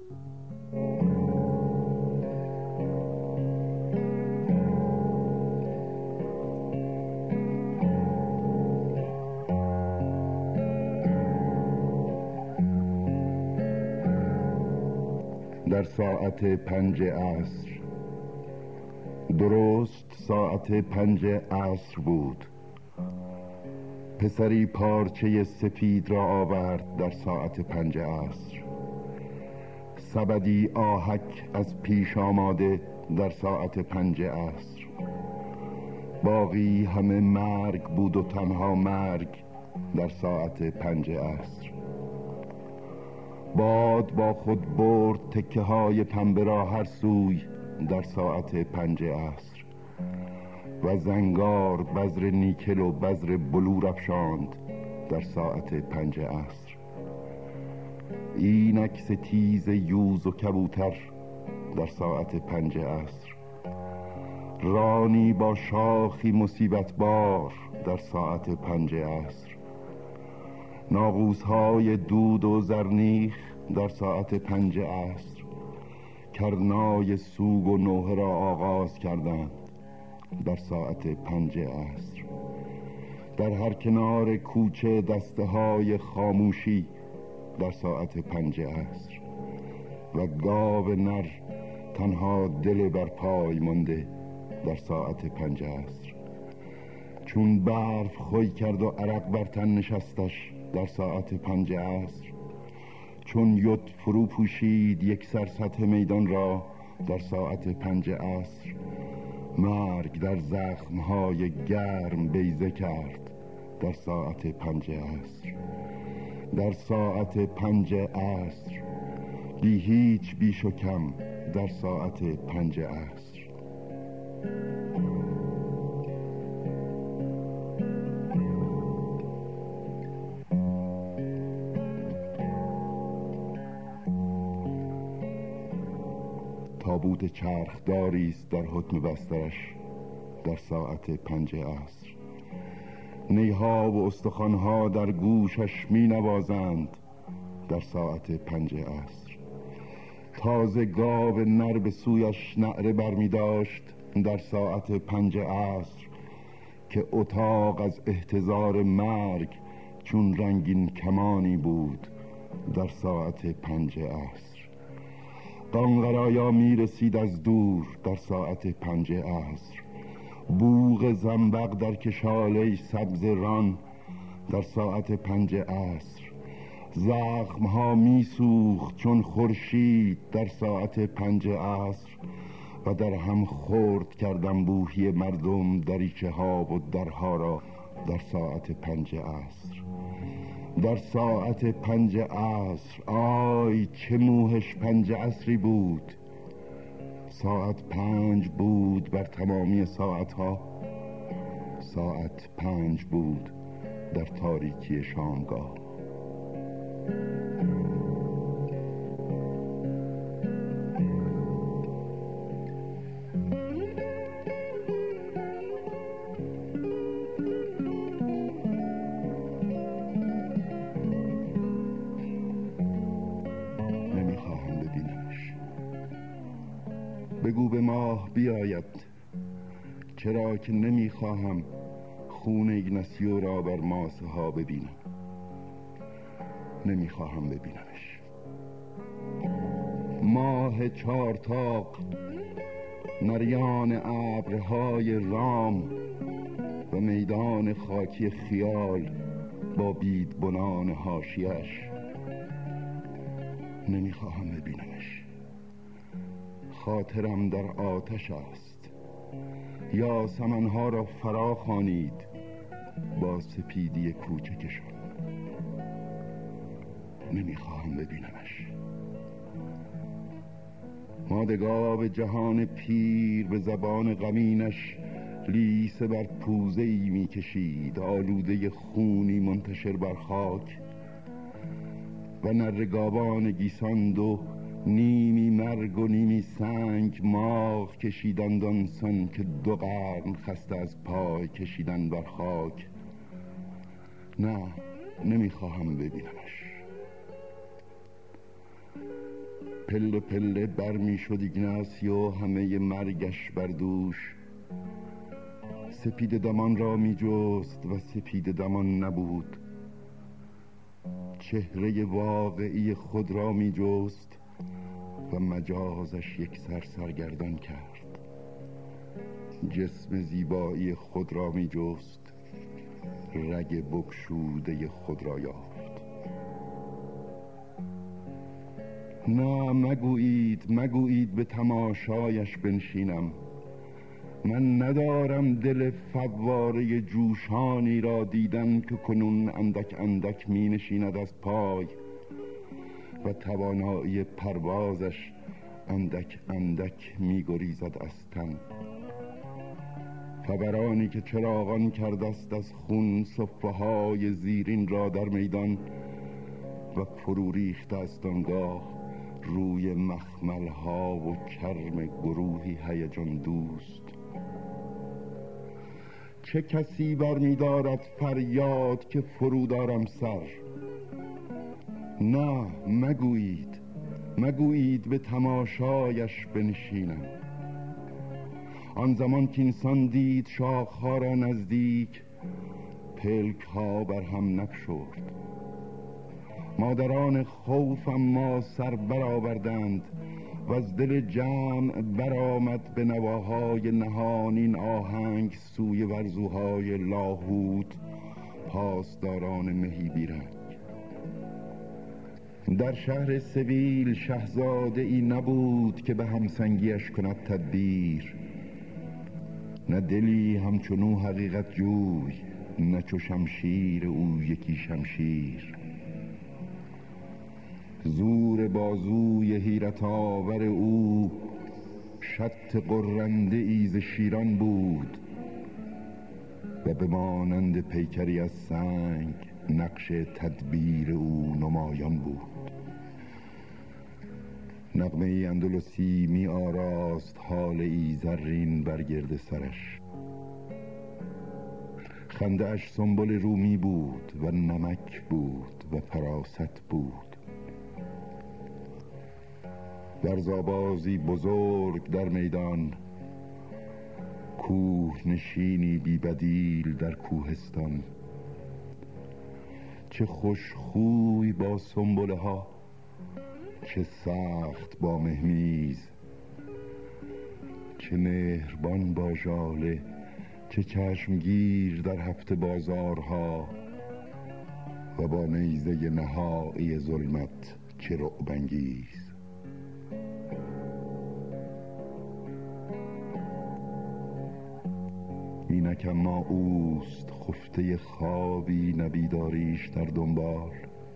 در ساعت 5 عصر، درست ساعت 5 عصر بود، پسری پارچه سفید را آورد در ساعت 5 عصر. سبدی آهک از پیش آماده در ساعت 5 عصر. باقی همه مرگ بود و تنها مرگ در ساعت 5 عصر. باد با خود برد تکه های پنبه را هر سوی در ساعت 5 عصر و زنگار بذر نیکل و بذر بلور افشاند در ساعت 5 عصر. اینک ستیز یوز و کبوتر در ساعت 5 عصر. رانی با شاخی مصیبت بار در ساعت 5 عصر. ناقوس‌های دود و زرنیخ در ساعت 5 عصر کرنای سوگ و نوحه را آغاز کردند در ساعت 5 عصر. در هر کنار کوچه دسته های خاموشی در ساعت 5 عصر و گاو نر تنها دل بر پای مانده در ساعت 5 عصر. چون برف خوی کرد و عرق بر تن نشستش در ساعت 5 عصر. چون ید فرو پوشید یک سر سطح میدان را در ساعت 5 عصر. مرگ در زخمهای گرم بیضه کرد در ساعت 5 عصر. در ساعت 5 عصر، بی هیچ بیش و کم در ساعت 5 عصر. تابوت چرخداری است در حکم بسترش در ساعت 5 عصر. نیها و استخوانها در گوشش می نوازند در ساعت 5 عصر. تازه گاو نر به سویش نعره برمی داشت در ساعت 5 عصر که اتاق از احتضار مرگ چون رنگین کمانی بود در ساعت 5 عصر. قانقرایا می رسید از دور در ساعت 5 عصر. بوق زنبق در کشاله سبز ران در ساعت 5 عصر. زخمها می سوخت چون خورشید در ساعت 5 عصر و در هم خورد کردن بوحی مردم دریچه ها و درها را در ساعت 5 عصر. در ساعت 5 عصر، آی چه موهش 5 عصری بود. ساعت 5 بود بر تمامی ساعتها. ساعت 5 بود در تاریکی شامگاه. نمیخواهم ببینمش. بگو به ماه بیاید، چرا که نمیخواهم خون ایگناسیو را بر ماسه ها ببینم. نمیخواهم ببینمش. ماه چارتاق، نریان ابرهای رام و میدان خاکی خیال با بیدبنان حاشیه‌اش. نمیخواهم ببینمش. خاطرم در آتش است. یاسمن‌ها را فرا خوانید با سپیدی کوچکشان. نمیخواهم ببینمش. مادگاب جهان پیر به زبان غمینش لیسه بر پوزه‌ای میکشید، آلوده خونی منتشر بر خاک، و نرگابان گیساند و نیمی مرگ و نیمی سنگ ماغ کشیدند آنسان که 2 قرن خسته از پای کشیدن بر خاک. نه، نمیخواهم ببینمش. پله پله بر می شد ایگناسیو همه مرگش بر دوش. سپید دمان را می جست و سپید دمان نبود. چهره واقعی خود را می جست و مجازش یک سرگردان کرد. جسم زیبایی خود را می جست، رگ بگشوده خود را یافت. نه، مگویید به تماشایش بنشینم. من ندارم دل فواره جوشانی را دیدن که کنون اندک اندک می نشیند از پای و توانایی پروازش اندک اندک می گریزد از تن. فورانی که چراغان کرده است از خون صفحه های زیرین را در میدان و فرو ریخته است آنگاه روی مخمل ها و چرم گروهی هیجان دوست. چه کسی برمی دارد فریاد که فرو دارم سر؟ نه، مگویید به تماشایش بنشینم. آن زمان که انسان دید شاخها را نزدیک، پلک ها بر هم نفشرد. مادران خوف اما سر برآوردند و از دل جمع برآمد به نواهای نهانین آهنگ سوی ورزوهای لاهوت پاسداران مهی بیرنگ. در شهر سویل شاهزاده ای نبود که به همسنگیش کند تدبیر. نه دلی همچنو حقیقت جوی، نه چو شمشیر او یکی شمشیر. زور بازوی حیرت آور او شط قرنده ای ز شیران بود و به مانند پیکری از سنگ نقش تدبیر او نمایان بود. نغمه ای اندلسی می آراست حال ای زرین بر گرد سرش. خنده اش سنبل رومی بود و نمک بود و فراست بود. ورزآبازی بزرگ در میدان، کوه نشینی بی بدیل در کوهستان. چه خوش خوی با سنبله ها، چه سخت با مهمیز. چه مهربان با ژاله، چه چشمگیر در هفته بازارها و با نیزه نهایی ظلمت چه رعب‌انگیز. اینک اما اوست خفته خوابی نبیداریش در دنبال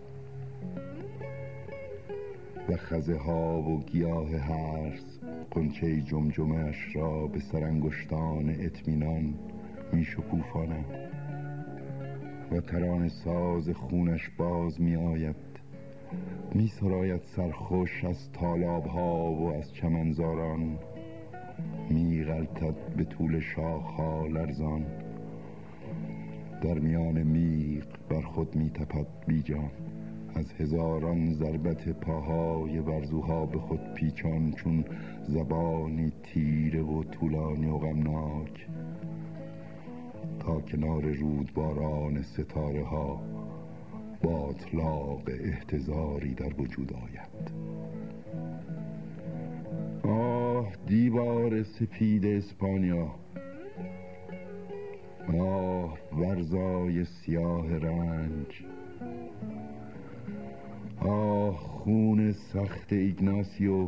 و خزه ها و گیاه هرز غنچه جمجمه اش را به سرانگشتان اطمینان می شکوفاند و ترانه ساز خونش باز می آید. می سراید سرخوش از تالاب ها و از چمنزاران، می غلطد به طول شاخها لرزان. در میان میغ بر خود می تپد بی جان، از هزاران ضربت پاهای ورزوها به خود پیچان چون زبانی تیره و طولانی و غمناک تا کنار رودباران ستاره ها با اطلاق احتضاری در وجود آید. آه دیوار سپید اسپانیا، آه ورزای سیاه رنج، آه خون سخت ایگناسیو،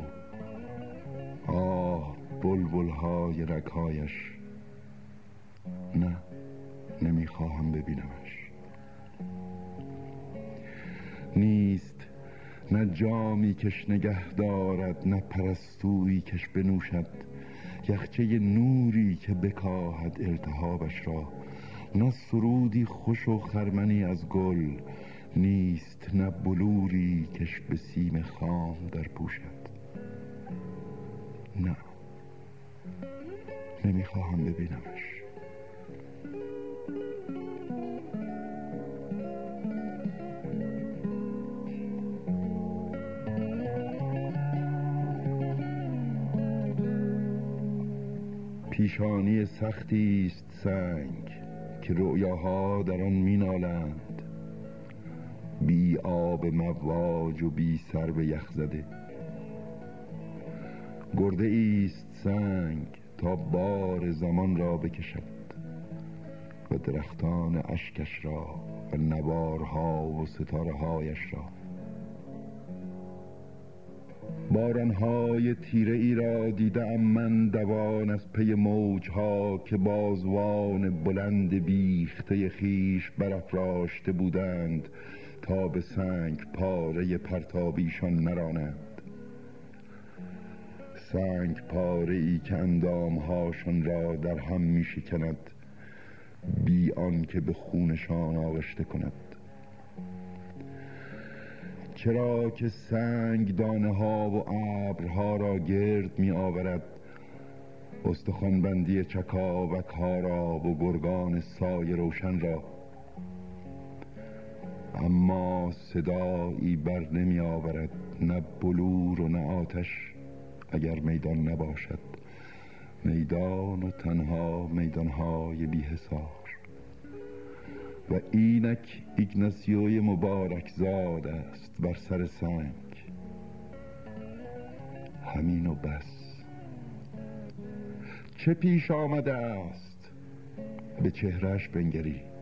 آه بلبل‌های رگ‌هایش. نه، نمیخواهم ببینمش. نیست نه جامی کش نگه دارد، نه پرستویی کش بنوشد، یخچه نوری که بکاهد التهابش را، نه سرودی خوش و خرمنی از گل. نیست نه بلوری کش به سیم خام در پوشد. نه، نمیخواهم ببینمش. پیشانی سختی است سنگ که رؤیاها در آن مینالند، بی آب مواج و بی سر به یخ زده. گرده ایست سنگ تا بار زمان را بکشد و درختان اشکش را و نوارها و ستاره‌هایش را. بارانهای تیره ای را دیدم من دوان از پی موجها که بازوان بلند بیخته خیش برافراشته بودند تا به سنگ پاره پرتابیشان نرانند. سنگ پاره ای که اندامهاشان را در هم می شکند بی آن که به خونشان آغشته کند. چرا که سنگ دانه ها و ابرها را گرد می آورد، استخوانبندی چکاوک ها را و گرگان سایه روشن را، اما صدایی بر نمی آورد، نه بلور و نه آتش اگر میدان نباشد. میدان و تنها میدانهای بی حصار. و اینک ایگناسیوی مبارک زاد است بر سر سنگ. همین و بس. چه پیش آمده است؟ به چهرهش بنگرید.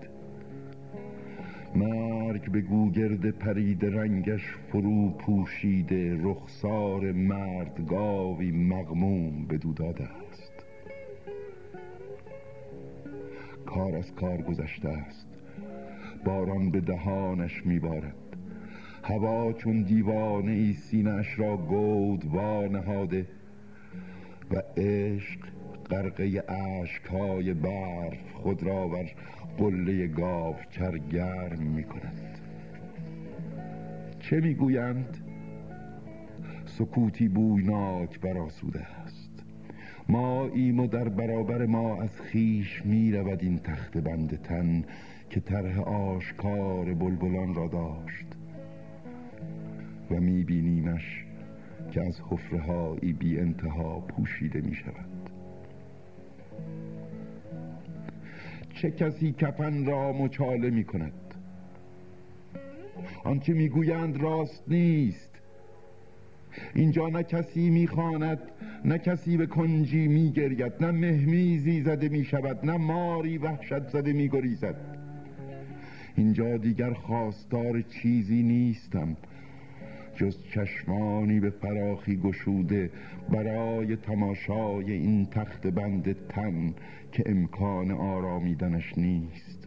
مرگ به گوگرد پرید رنگش فرو پوشیده، رخسار مرد گاوی مغموم بدو داده است. کار از کار گذشته است. باران به دهانش میبارد. هوا چون دیوانه ای سینه‌اش را گود وا نهاده و عشق غرقه اشک‌های برف خود را بر قله گاوچر گرم می‌کند. چه میگویند؟ سکوتی بویناک برآسوده است. ما ایم و در برابر ما از خیش میرود این تخته بند تن که طرح آشکار بلبلان را داشت و میبینیمش که از حفره‌هایی بی انتها پوشیده میشود. چه کسی کفن را مچاله میکند؟ آنچه میگویند راست نیست. اینجا نه کسی میخواند، نه کسی به کنجی میگرید، نه مهمیزی زده میشود، نه ماری وحشت زده میگریزد. اینجا دیگر خواستار چیزی نیستم جز چشمانی به فراخی گشوده برای تماشای این تخت بند تن که امکان آرامیدنش نیست.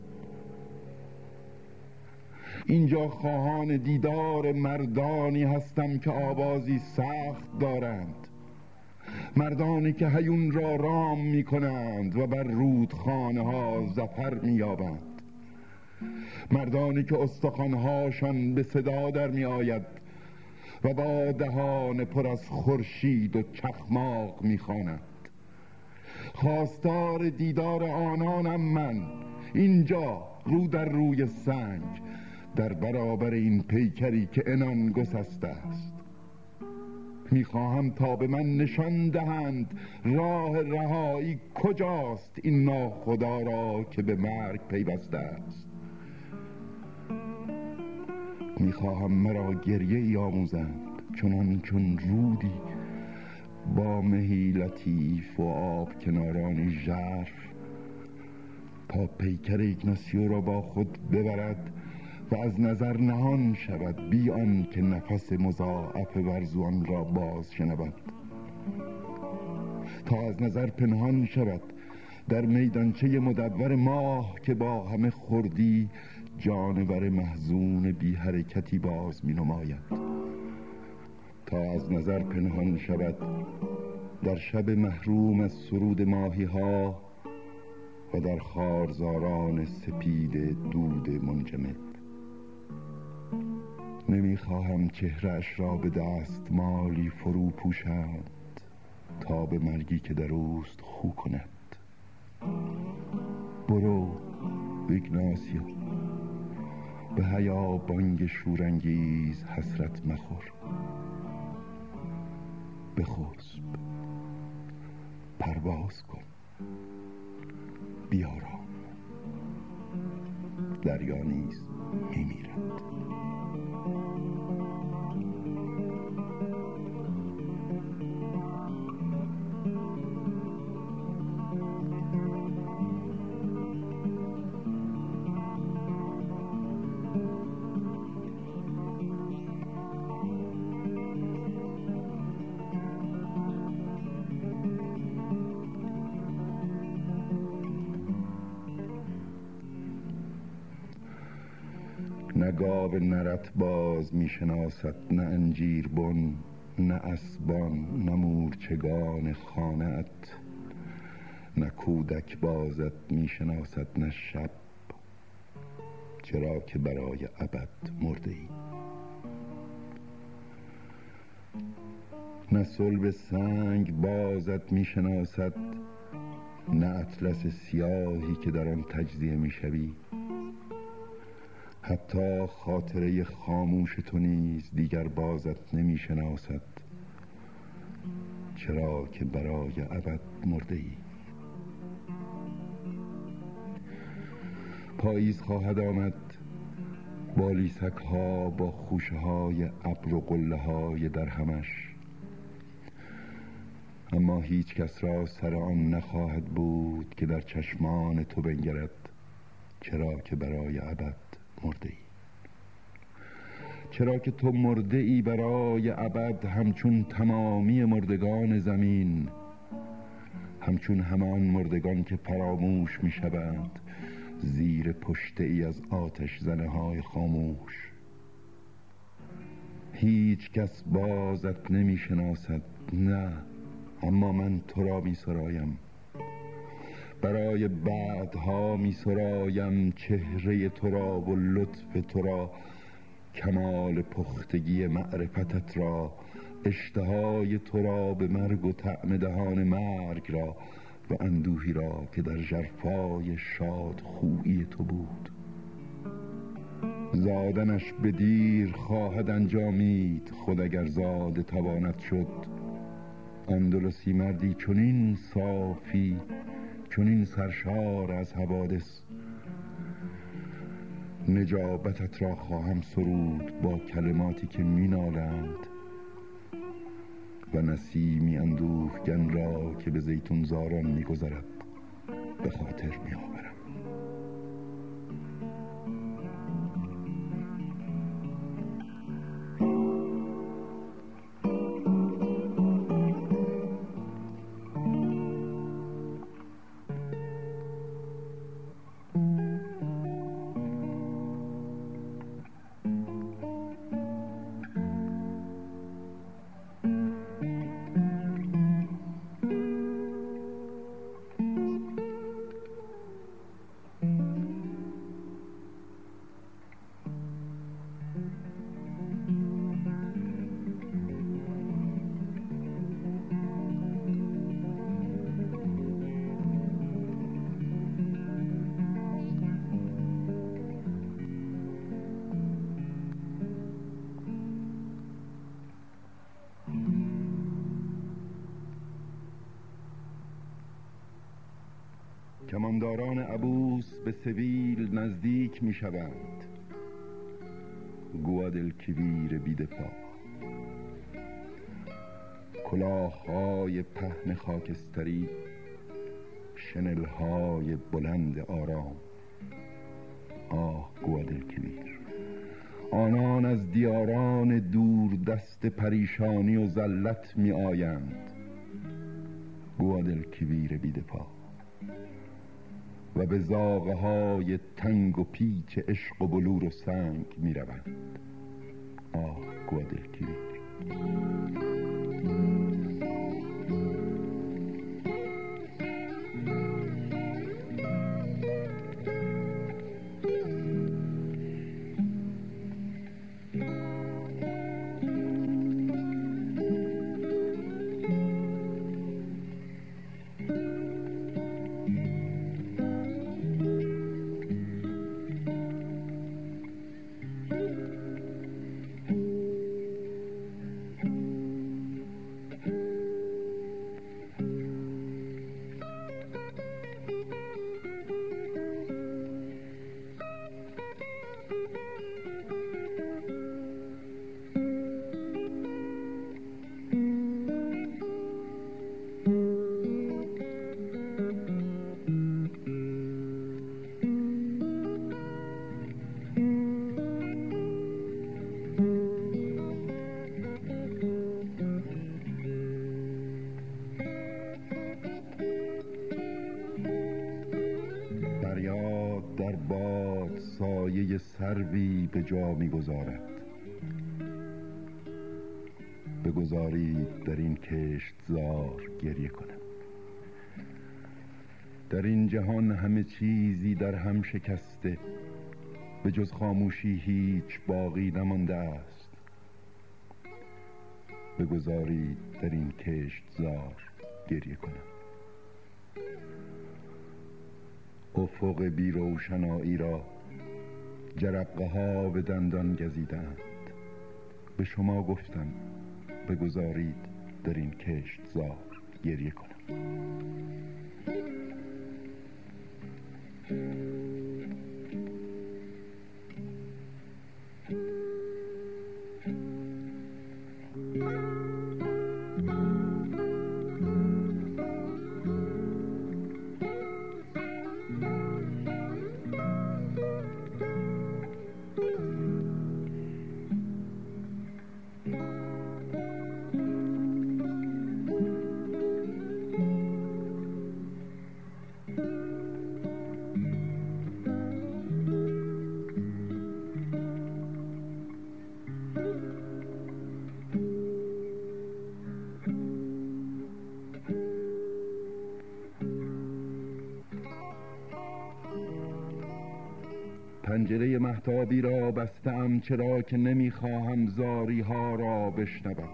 اینجا خواهان دیدار مردانی هستم که آوازی سخت دارند، مردانی که هیون را رام می کنند و بر رودخانه ها ظفر می یابند، مردانی که استخوانهاشان به صدا در می آید و با دهان پر از خورشید و چخماق می خوانند. خواستار دیدار آنانم من، اینجا رو در روی سنگ در برابر این پیکری که عنان گسسته است. میخواهم تا به من نشان دهند راه رهایی کجاست این ناخدا را که به مرگ پیوسته است. میخواهم مرا گریه ای آموزند چون رودی با مهی لطیف و آب کنارانی ژرف تا پیکر ایگناسیو را با خود ببرد و از نظر نهان شود بی آن که نفس مضاعف ورزوان را باز شنود، تا از نظر پنهان شود در میدانچه مدور ماه که با همه خردی جانور محزون بی حرکتی باز می نماید، تا از نظر پنهان شود در شب محروم از سرود ماهی ها و در خارزاران سپید دود منجمد. نمیخواهم چهره‌اش را به دستمالی فرو پوشند تا به مرگی که در اوست خو کند. برو ایگناسیو، به حیا بانگ شورانگیز حسرت مخور. بخسب، پرواز کن. بیارام، دریا نیز میمیرد. نه گاو نرت باز میشناسد، نه انجیر بن، نه اسبان، نه مورچگان خانه‌ات. نه کودک بازت میشناسد، نه شب، چرا که برای ابد مرده ای. نه صلب سنگ بازت میشناسد، نه اطلس سیاهی که در آن تجزیه میشوی. حتی خاطره خاموش تو نیز دیگر بازت نمیشناسد، چرا که برای ابد مرده ای. پاییز خواهد آمد با لیسک ها، با خوشه های ابر و قله های در همش، اما هیچ کس را سر آن نخواهد بود که در چشمان تو بنگرد، چرا که برای ابد مرده ای. چرا که تو مرده ای برای ابد، همچون تمامی مردگان زمین، همچون همان مردگان که فراموش می شوند زیر پشته ای از آتش زنه های خاموش. هیچ کس بازت نمی شناسد، نه، اما من تو را می سرایم. برای بعدها می سرایم چهره تو را و لطف تو را، کمال پختگی معرفتت را، اشتهای تو را به مرگ و طعم دهان مرگ را، و اندوهی را که در ژرفای شاد خویی تو بود. زادنش به دیر خواهد انجامید، خود اگر زاده تواند شد. اندلسی مردی چنین صافی، چنین سرشار از حوادث، نجابتت را خواهم سرود با کلماتی که مینالند، و نسیمی اندوهگن را که به زیتونزاران میگذرد به خاطر میآورم. کمانداران عبوس به سویل نزدیک می شوند. گوادلکیویر بیدفاع، کلاه‌های پهن خاکستری، شنل‌های بلند آرام. آه گوادلکیویر، آنان از دیاران دور دست پریشانی و ذلت می آیند. گوادلکیویر بیدفاع، و به زاغه های تنگ و پیچ عشق و بلور و سنگ می روند. آه گوادلکیویر. سایه سروی به جا می‌گذارد. بگذارید در این کشتزار گریه کنم. در این جهان همه چیزی در هم شکسته، به جز خاموشی هیچ باقی نمانده است. بگذارید در این کشتزار گریه کنم. افق بی روشنایی را جرقه ها به دندان گزیدند. به شما گفتم بگذارید در این کشتزار گریه کنم. پنجره مهتابی را بستم چرا که نمیخواهم زاری ها را بشنوم.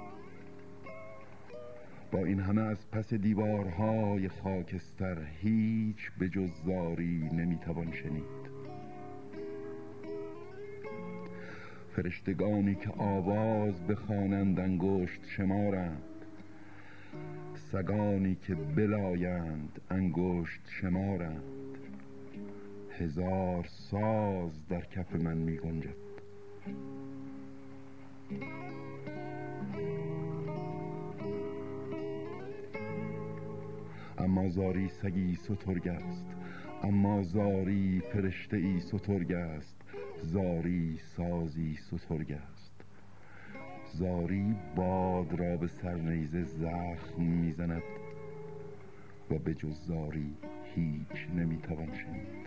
با این همه از پس دیوارهای خاکستر هیچ به جز زاری نمیتوان شنید. فرشتگانی که آواز بخوانند انگشت شمارند، سگانی که بلایند انگشت شمارند. هزار ساز در کف من می گنجد. اما زاری سگی سترگ است، اما زاری فرشته ای سترگ است. زاری سازی سترگ است. زاری باد را به سرنیزه زخم میزند و به جز زاری هیچ نمیتوان شنید.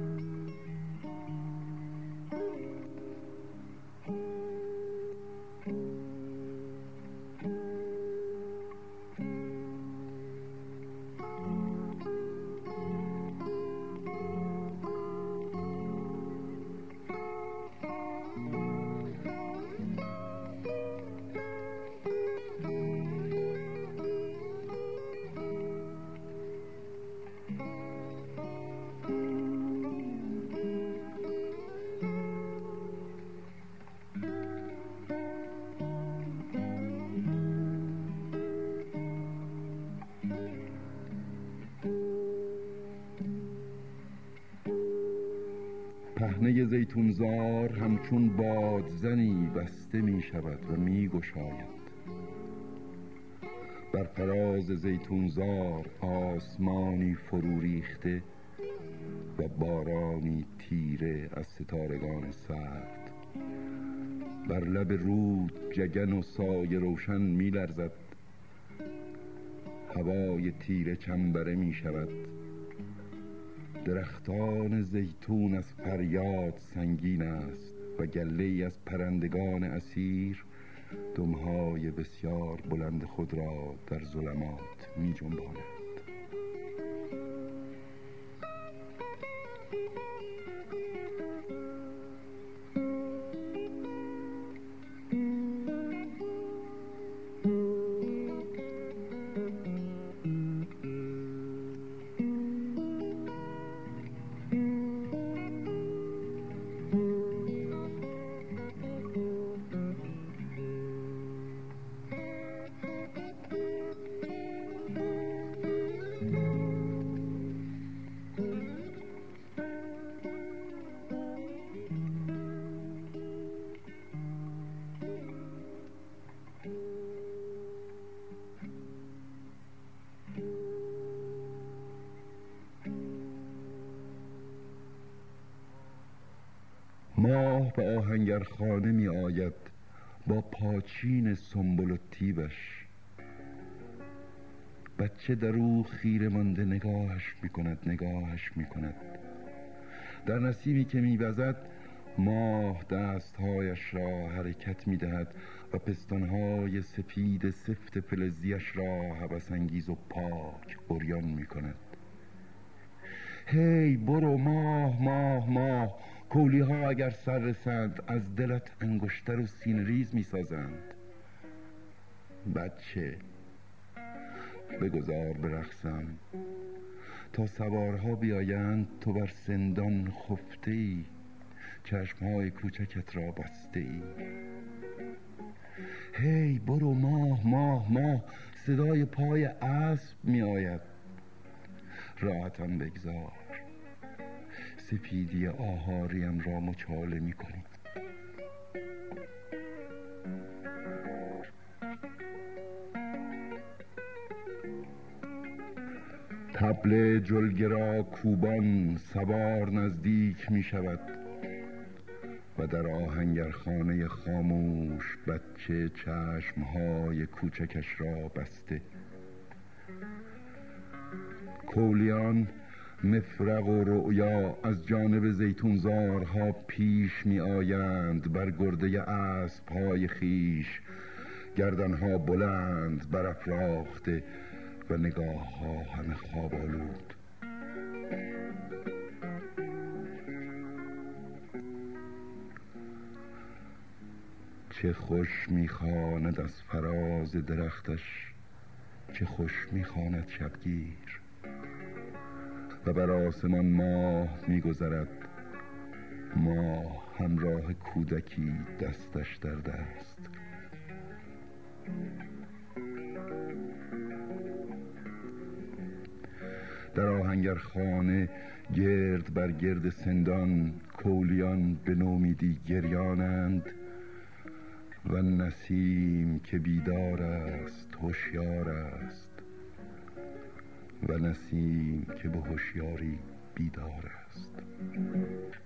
پهنه زیتونزار همچون بادزنی بسته می شود و می گشاید. بر فراز زیتونزار آسمانی فرو ریخته و بارانی تیره از ستارگان سرد. بر لب رود جگن و سایه روشن می لرزد. هوای تیره چنبره می شود. درختان زیتون از فریاد سنگین است و گله‌ای از پرندگان اسیر دمهای بسیار بلند خود را در ظلمات می جنباند. ماه به آهنگرخانه می آید با پاچین سنبل و تیبش. بچه در او خیره مانده نگاهش می کند. در نسیمی که می وزد ماه دستهایش را حرکت می دهد و پستانهای سپید سفت فلزیش را هوس انگیز و پاک عریان می کند. هی برو ماه ماه ماه، کولی ها اگر سر رسند از دلت انگشتر و سینه ریز می سازند. بچه بگذار برقصم، تا سوارها بیایند تو بر سندان خفته ای، چشمهای کوچکت را بسته ای. هی برو ماه ماه ماه، صدای پای اسب می آید. راحتم بگذار، سپیدی آهاریم را مچاله می کنی. طبل جلگه را کوبان سوار نزدیک می شود و در آهنگرخانه خاموش بچه چشمهای کوچکش را بسته. کولیان مفرق و رؤیا از جانب زیتونزارها پیش می آیند بر گرده اسب‌های خیش، گردنها بلند برافراخته و نگاه‌ها همه خواب آلود. چه خوش میخواند از فراز درختش، چه خوش میخواند شبگیر، و بر آسمان ماه میگذرد، ماه همراه کودکی دستش در دست. در آهنگرخانه گرد بر گرد سندان کولیان به نومیدی گریانند و نسیم که بیدار است هوشیار است و نسیم که به هوشیاری بیدار است.